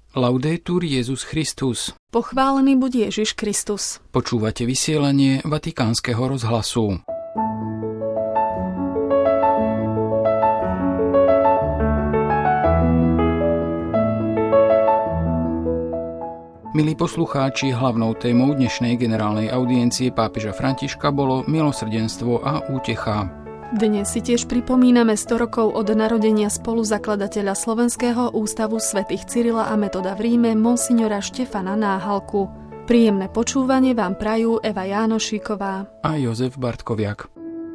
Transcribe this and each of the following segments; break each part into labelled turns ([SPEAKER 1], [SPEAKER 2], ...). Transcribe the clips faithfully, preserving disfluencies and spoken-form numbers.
[SPEAKER 1] Laudetur Jesus Christus.
[SPEAKER 2] Pochválený buď Ježiš Kristus.
[SPEAKER 1] Počúvate vysielanie Vatikánskeho rozhlasu. Milí poslucháči, hlavnou témou dnešnej generálnej audiencie pápeža Františka bolo milosrdenstvo a útecha.
[SPEAKER 2] Dnes si tiež pripomíname sto rokov od narodenia spoluzakladateľa Slovenského ústavu svätých Cyrila a Metoda v Ríme, monsignora Štefana Náhalku. Príjemné počúvanie vám prajú Eva Jánošíková
[SPEAKER 1] a Jozef Bartkoviak.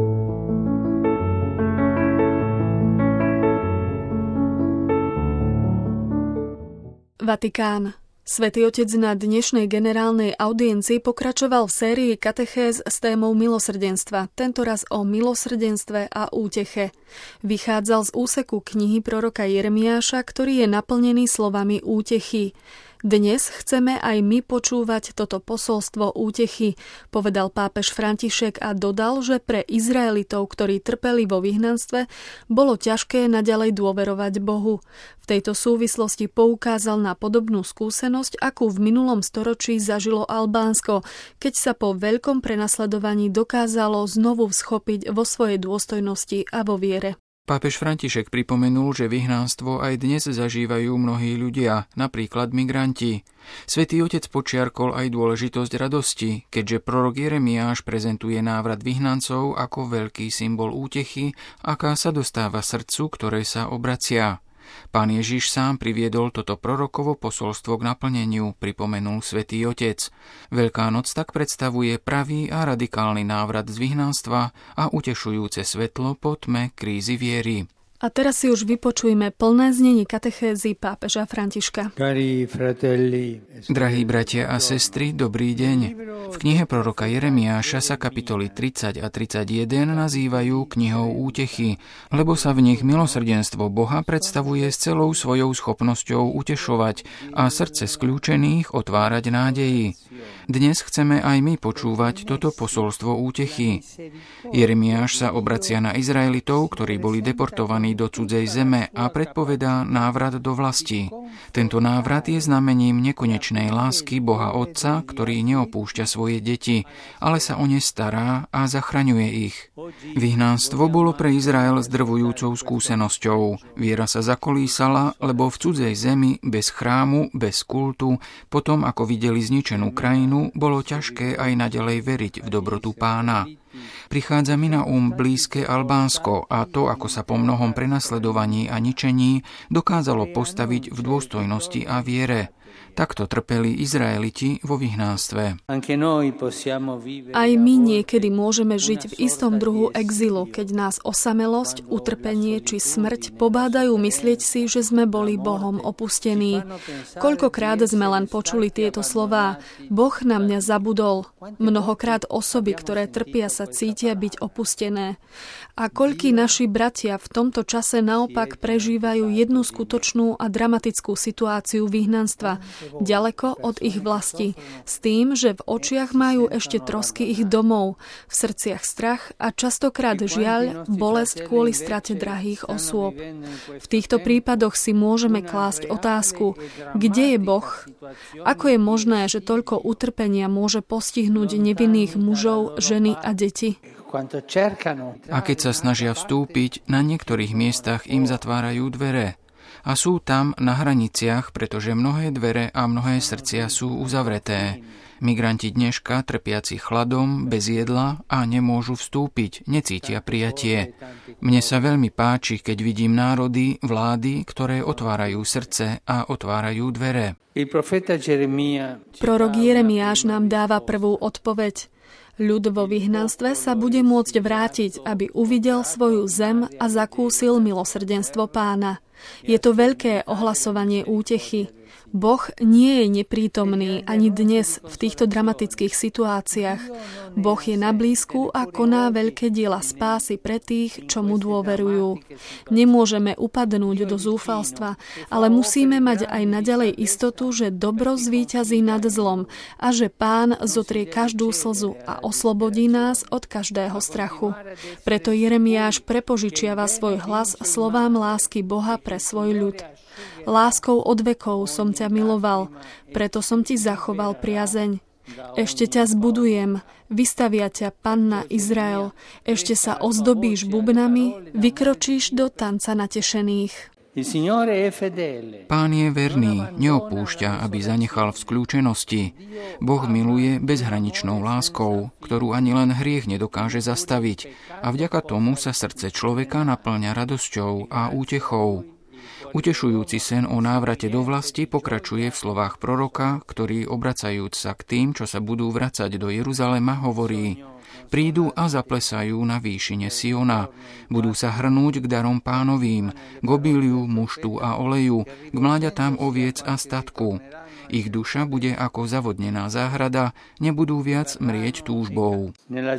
[SPEAKER 2] Vatikán. Svätý Otec na dnešnej generálnej audiencii pokračoval v sérii katechéz s témou milosrdenstva, tentoraz o milosrdenstve a úteche. Vychádzal z úseku knihy proroka Jeremiáša, ktorý je naplnený slovami útechy. Dnes chceme aj my počúvať toto posolstvo útechy, povedal pápež František a dodal, že pre Izraelitov, ktorí trpeli vo vyhnanstve, bolo ťažké naďalej dôverovať Bohu. V tejto súvislosti poukázal na podobnú skúsenosť, akú v minulom storočí zažilo Albánsko, keď sa po veľkom prenasledovaní dokázalo znovu vschopiť vo svojej dôstojnosti a vo viere.
[SPEAKER 1] Pápež František pripomenul, že vyhnanstvo aj dnes zažívajú mnohí ľudia, napríklad migranti. Svätý Otec počiarkol aj dôležitosť radosti, keďže prorok Jeremiáš prezentuje návrat vyhnancov ako veľký symbol útechy, aká sa dostáva srdcu, ktoré sa obracia. Pán Ježiš sám priviedol toto prorokovo posolstvo k naplneniu, pripomenul Svätý Otec. Veľká noc tak predstavuje pravý a radikálny návrat z vyhnanstva a utešujúce svetlo po tme krízy viery.
[SPEAKER 2] A teraz si už vypočujme plné znenie katechézy pápeža Františka.
[SPEAKER 1] Drahí bratia a sestry, dobrý deň. V knihe proroka Jeremiáša sa kapitoly tridsať a tridsaťjeden nazývajú knihou útechy, lebo sa v nich milosrdenstvo Boha predstavuje s celou svojou schopnosťou utešovať a srdce skľúčených otvárať nádeji. Dnes chceme aj my počúvať toto posolstvo útechy. Jeremiáš sa obracia na Izraelitov, ktorí boli deportovaní do cudzej zeme a predpovedá návrat do vlasti. Tento návrat je znamením nekonečnej lásky Boha Otca, ktorý neopúšťa svoje deti, ale sa o ne stará a zachraňuje ich. Vyhnanstvo bolo pre Izrael zdrvujúcou skúsenosťou. Viera sa zakolísala, lebo v cudzej zemi, bez chrámu, bez kultu, potom ako videli zničenú krajinu, bolo ťažké aj naďalej veriť v dobrotu Pána. Prichádza mi na um blízke Albánsko a to, ako sa po mnohom prenasledovaní a ničení dokázalo postaviť v dôstojnosti a viere. Takto trpeli Izraeliti vo vyhnanstve.
[SPEAKER 2] Aj my niekedy môžeme žiť v istom druhu exilu, keď nás osamelosť, utrpenie či smrť pobádajú myslieť si, že sme boli Bohom opustení. Koľkokrát sme len počuli tieto slová: Boh na mňa zabudol. Mnohokrát osoby, ktoré trpia, sa cítia byť opustené. A koľkí naši bratia v tomto čase naopak prežívajú jednu skutočnú a dramatickú situáciu vyhnanstva, ďaleko od ich vlasti, s tým, že v očiach majú ešte trosky ich domov, v srdciach strach a častokrát žiaľ, bolesť kvôli strate drahých osôb. V týchto prípadoch si môžeme klásť otázku, kde je Boh? Ako je možné, že toľko utrpenia môže postihnúť nevinných mužov, ženy a deti?
[SPEAKER 1] A keď sa snažia vstúpiť, na niektorých miestach im zatvárajú dvere. A sú tam na hraniciach, pretože mnohé dvere a mnohé srdcia sú uzavreté. Migranti dneška, trpiaci chladom, bez jedla a nemôžu vstúpiť, necítia prijatie. Mne sa veľmi páči, keď vidím národy, vlády, ktoré otvárajú srdce a otvárajú dvere.
[SPEAKER 2] Prorok Jeremiáš nám dáva prvú odpoveď. Ľud vo vyhnanstve sa bude môcť vrátiť, aby uvidel svoju zem a zakúsil milosrdenstvo Pána. Je to veľké ohlasovanie útechy. Boh nie je neprítomný ani dnes v týchto dramatických situáciách. Boh je na blízku a koná veľké diela spásy pre tých, čo mu dôverujú. Nemôžeme upadnúť do zúfalstva, ale musíme mať aj naďalej istotu, že dobro zvíťazí nad zlom a že Pán zotrie každú slzu a oslobodí nás od každého strachu. Preto Jeremiáš prepožičiava svoj hlas slovám lásky Boha pre svoj ľud. Láskou od vekov som ťa miloval, preto som ti zachoval priazeň. Ešte ťa zbudujem, vystavia ťa Panna Izrael, ešte sa ozdobíš bubnami, vykročíš do tanca natešených.
[SPEAKER 1] Pán je verný, neopúšťa, aby zanechal v skľúčenosti. Boh miluje bezhraničnou láskou, ktorú ani len hriech nedokáže zastaviť, a vďaka tomu sa srdce človeka naplňa radosťou a útechou. Utešujúci sen o návrate do vlasti pokračuje v slovách proroka, ktorý, obracajúc sa k tým, čo sa budú vracať do Jeruzalema, hovorí: prídu a zaplesajú na výšine Siona. Budú sa hrnúť k darom pánovým, k obiliu, muštu a oleju, k mláďatám oviec a statku. Ich duša bude ako zavodnená záhrada, nebudú viac mrieť túžbou.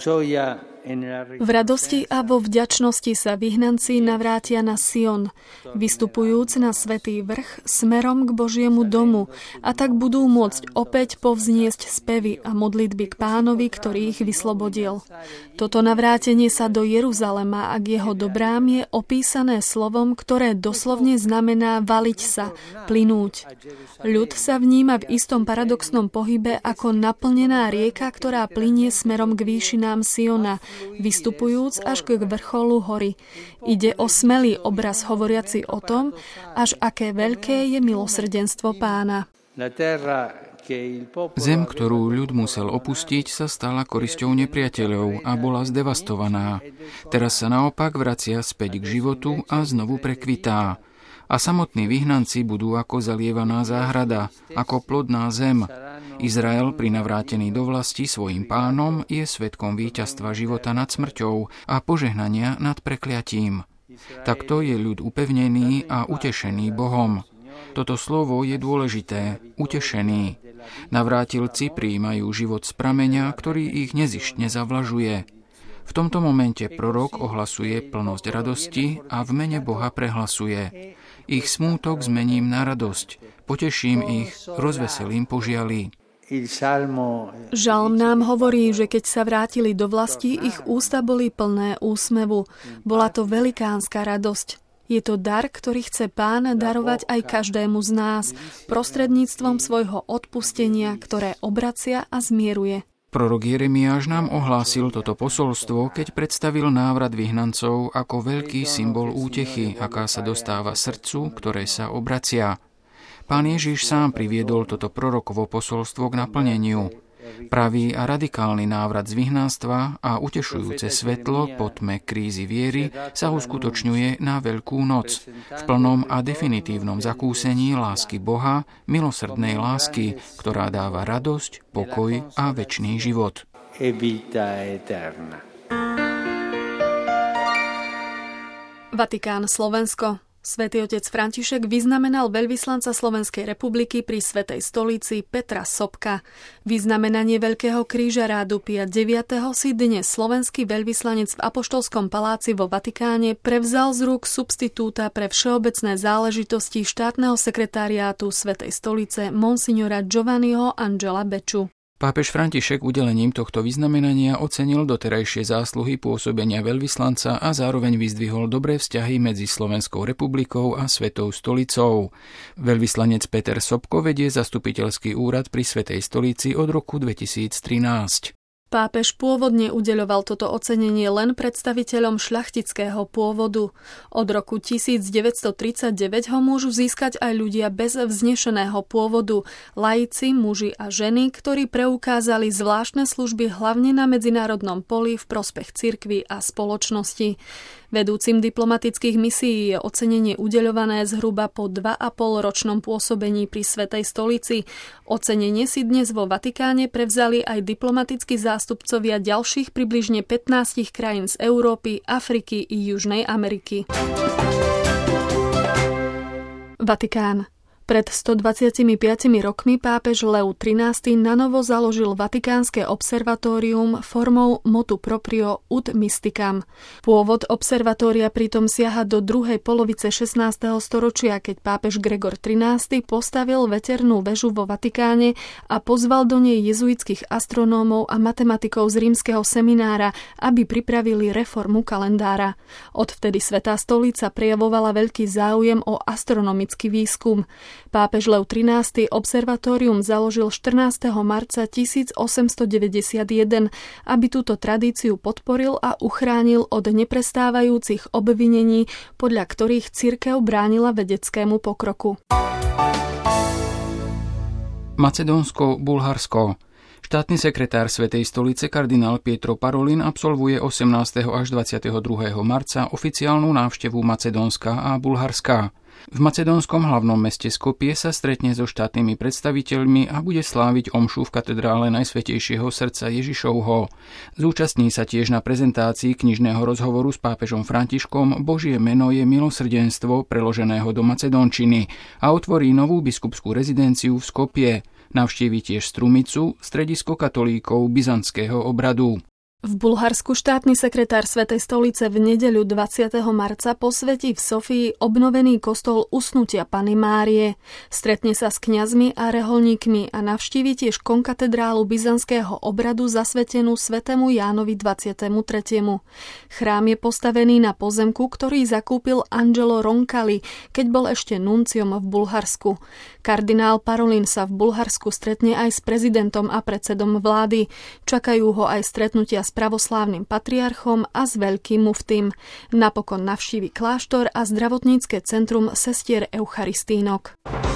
[SPEAKER 2] V radosti a vo vďačnosti sa vyhnanci navrátia na Sion, vystupujúc na svätý vrch smerom k Božiemu domu, a tak budú môcť opäť povzniesť spevy a modlitby k Pánovi, ktorý ich vyslobodil. Toto navrátenie sa do Jeruzalema a k jeho dobrám je opísané slovom, ktoré doslovne znamená valiť sa, plynúť. Ľud sa vníma v istom paradoxnom pohybe ako naplnená rieka, ktorá plynie smerom k výšinám Siona, vystupujúc až k vrcholu hory. Ide o smelý obraz hovoriaci o tom, až aké veľké je milosrdenstvo Pána.
[SPEAKER 1] Zem, ktorú ľud musel opustiť, sa stala korisťou nepriateľov a bola zdevastovaná. Teraz sa naopak vracia späť k životu a znovu prekvitá. A samotní vyhnanci budú ako zalievaná záhrada, ako plodná zem. Izrael, prinavrátený do vlasti svojim pánom, je svedkom víťazstva života nad smrťou a požehnania nad prekliatím. Takto je ľud upevnený a utešený Bohom. Toto slovo je dôležité, utešený. Navrátilci prijímajú život z prameňa, ktorý ich nezištne zavlažuje. V tomto momente prorok ohlasuje plnosť radosti a v mene Boha prehlasuje: ich smútok zmením na radosť, poteším ich, rozveselím požiali.
[SPEAKER 2] Žalm nám hovorí, že keď sa vrátili do vlasti, ich ústa boli plné úsmevu. Bola to velikánska radosť. Je to dar, ktorý chce Pán darovať aj každému z nás prostredníctvom svojho odpustenia, ktoré obracia a zmieruje.
[SPEAKER 1] Prorok Jeremiáš nám ohlásil toto posolstvo, keď predstavil návrat vyhnancov ako veľký symbol útechy, aká sa dostáva srdcu, ktoré sa obracia. Pán Ježiš sám priviedol toto prorokovo posolstvo k naplneniu. Pravý a radikálny návrat z vyhnanstva a utešujúce svetlo po tme krízy viery sa uskutočňuje na Veľkú noc, v plnom a definitívnom zakúsení lásky Boha, milosrdnej lásky, ktorá dáva radosť, pokoj a večný život.
[SPEAKER 2] Vatikán, Slovensko. Svätý otec František vyznamenal veľvyslanca Slovenskej republiky pri Svätej stolíci Petra Sobka. Vyznamenanie Veľkého kríža Rádu Pia deviateho si dnes slovenský veľvyslanec v Apoštolskom paláci vo Vatikáne prevzal z rúk substitúta pre všeobecné záležitosti štátneho sekretariátu Svätej stolice monsignora Giovanniho Angela Beču.
[SPEAKER 1] Pápež František udelením tohto vyznamenania ocenil doterajšie zásluhy pôsobenia veľvyslanca a zároveň vyzdvihol dobré vzťahy medzi Slovenskou republikou a Svätou stolicou. Veľvyslanec Peter Sobko vedie zastupiteľský úrad pri Svätej stolíci od roku dvetisíctrinásť.
[SPEAKER 2] Pápež pôvodne udeľoval toto ocenenie len predstaviteľom šľachtického pôvodu. Od roku tisícdeväťstotridsaťdeväť ho môžu získať aj ľudia bez vznešeného pôvodu, laici, muži a ženy, ktorí preukázali zvláštne služby hlavne na medzinárodnom poli v prospech cirkvi a spoločnosti. Vedúcim diplomatických misií je ocenenie udeľované zhruba po dva a pol ročnom pôsobení pri Svätej stolici. Ocenenie si dnes vo Vatikáne prevzali aj diplomatickí zástupcovia ďalších približne pätnástich krajín z Európy, Afriky i Južnej Ameriky. Vatikán. Pred stodvadsaťpäť rokmi pápež Lev trinásty nanovo založil Vatikánske observatórium formou motu proprio ut mysticam. Pôvod observatória pritom siaha do druhej polovice šestnásteho storočia, keď pápež Gregor trinásty postavil veternú väžu vo Vatikáne a pozval do nej jezuitských astronómov a matematikov z rímskeho seminára, aby pripravili reformu kalendára. Odvtedy Svätá stolica prejavovala veľký záujem o astronomický výskum. Pápež Lev trinásty observatórium založil štrnásteho marca tisícosemstodeväťdesiatjeden, aby túto tradíciu podporil a uchránil od neprestávajúcich obvinení, podľa ktorých cirkev bránila vedeckému pokroku.
[SPEAKER 1] Macedónsko, Bulharsko. Štátny sekretár Svätej stolice kardinál Pietro Parolin absolvuje osemnásteho až dvadsiateho druhého marca oficiálnu návštevu Macedónska a Bulharska. V macedónskom hlavnom meste Skopje sa stretne so štátnymi predstaviteľmi a bude sláviť omšu v katedrále Najsvätejšieho srdca Ježišovho. Zúčastní sa tiež na prezentácii knižného rozhovoru s pápežom Františkom Božie meno je milosrdenstvo preloženého do macedónčiny a otvorí novú biskupskú rezidenciu v Skopje. Navštívi tiež Strumicu, stredisko katolíkov byzantského obradu.
[SPEAKER 2] V Bulharsku štátny sekretár Svätej stolice v nedeľu dvadsiateho marca posvetí v Sofii obnovený kostol Usnutia Panny Márie. Stretne sa s kňazmi a reholníkmi a navštívi tiež konkatedrálu byzantského obradu zasvetenú svätému Jánovi dvadsiatemu tretiemu Chrám je postavený na pozemku, ktorý zakúpil Angelo Roncalli, keď bol ešte nunciom v Bulharsku. Kardinál Parolin sa v Bulharsku stretne aj s prezidentom a predsedom vlády. Čakajú ho aj stretnutia s pravoslávnym patriarchom a s veľkým muftým. Napokon navštívi kláštor a zdravotnícke centrum sestier Eucharistínok.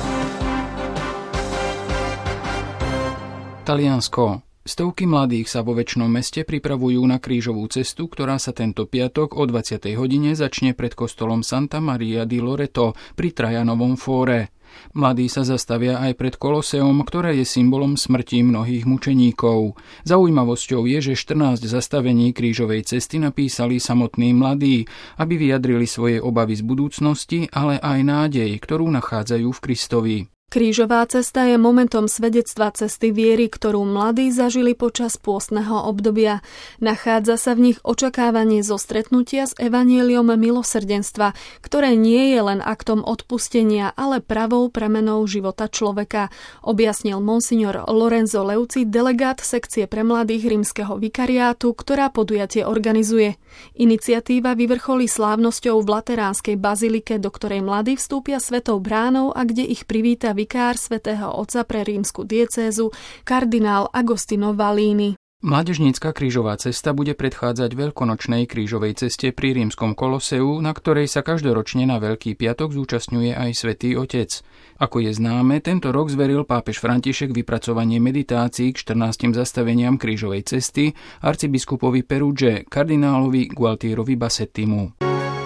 [SPEAKER 1] Taliansko. Stovky mladých sa vo Večnom meste pripravujú na krížovú cestu, ktorá sa tento piatok o dvadsiatej hodine začne pred kostolom Santa Maria di Loreto pri Trajanovom fóre. Mladí sa zastavia aj pred Koloseom, ktoré je symbolom smrti mnohých mučeníkov. Zaujímavosťou je, že štrnásť zastavení krížovej cesty napísali samotní mladí, aby vyjadrili svoje obavy z budúcnosti, ale aj nádej, ktorú nachádzajú v Kristovi.
[SPEAKER 2] Krížová cesta je momentom svedectva cesty viery, ktorú mladí zažili počas pôstneho obdobia. Nachádza sa v nich očakávanie zo stretnutia s evanjeliom milosrdenstva, ktoré nie je len aktom odpustenia, ale pravou premenou života človeka, objasnil monsignor Lorenzo Leuci, delegát sekcie pre mladých rímskeho vikariátu, ktorá podujatie organizuje. Iniciatíva vyvrcholí slávnosťou v Lateránskej bazilike, do ktorej mladí vstúpia svetou bránou a kde ich privíta vikár svätého Otca pre rímsku diecézu, kardinál Agostino Valini.
[SPEAKER 1] Mládežnícka krížová cesta bude predchádzať veľkonočnej krížovej ceste pri rímskom Koloseu, na ktorej sa každoročne na Veľký piatok zúčastňuje aj Svätý Otec. Ako je známe, tento rok zveril pápež František vypracovanie meditácií k štrnástim zastaveniam krížovej cesty arcibiskupovi Perugge, kardinálovi Gualtierovi Bassettimu.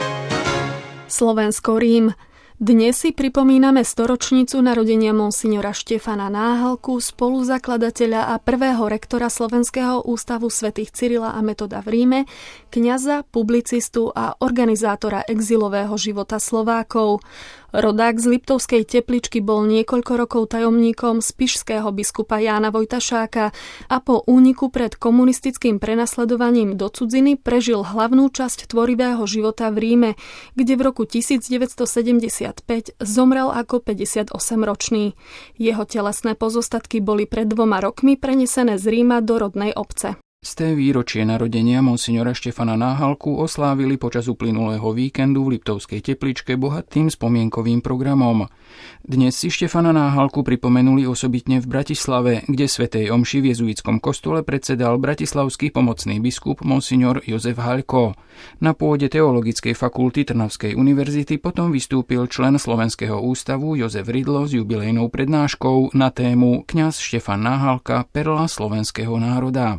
[SPEAKER 2] Slovensko Rím. Dnes si pripomíname storočnicu narodenia monsignora Štefana Náhalku, spoluzakladateľa a prvého rektora Slovenského ústavu svätých Cyrila a Metoda v Ríme, kňaza, publicistu a organizátora exilového života Slovákov. Rodák z Liptovskej Tepličky bol niekoľko rokov tajomníkom spišského biskupa Jána Vojtašáka a po úniku pred komunistickým prenasledovaním do cudziny prežil hlavnú časť tvorivého života v Ríme, kde v roku tisícdeväťstosedemdesiatpäť zomrel ako päťdesiatosemročný. Jeho telesné pozostatky boli pred dvoma rokmi prenesené z Ríma do rodnej obce.
[SPEAKER 1] Sté výročie narodenia monsignora Štefana Náhalku oslávili počas uplynulého víkendu v Liptovskej Tepličke bohatým spomienkovým programom. Dnes si Štefana Náhalku pripomenuli osobitne v Bratislave, kde svätej omši v jezuitskom kostole predsedal bratislavský pomocný biskup monsignor Jozef Haľko. Na pôde Teologickej fakulty Trnavskej univerzity potom vystúpil člen Slovenského ústavu Jozef Ridlo s jubilejnou prednáškou na tému Kňaz Štefan Náhalka, perla slovenského národa.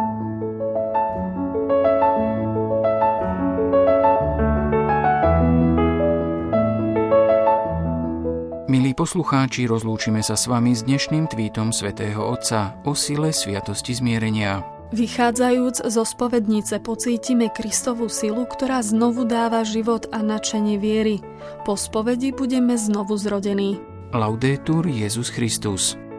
[SPEAKER 1] Milí poslucháči, rozlúčime sa s vami s dnešným tweetom svätého Otca o sile sviatosti zmierenia.
[SPEAKER 2] Vychádzajúc zo spovednice pocítime Kristovú silu, ktorá znovu dáva život a nadšenie viery. Po spovedi budeme znovu zrodení.
[SPEAKER 1] Laudetur Jesus Christus.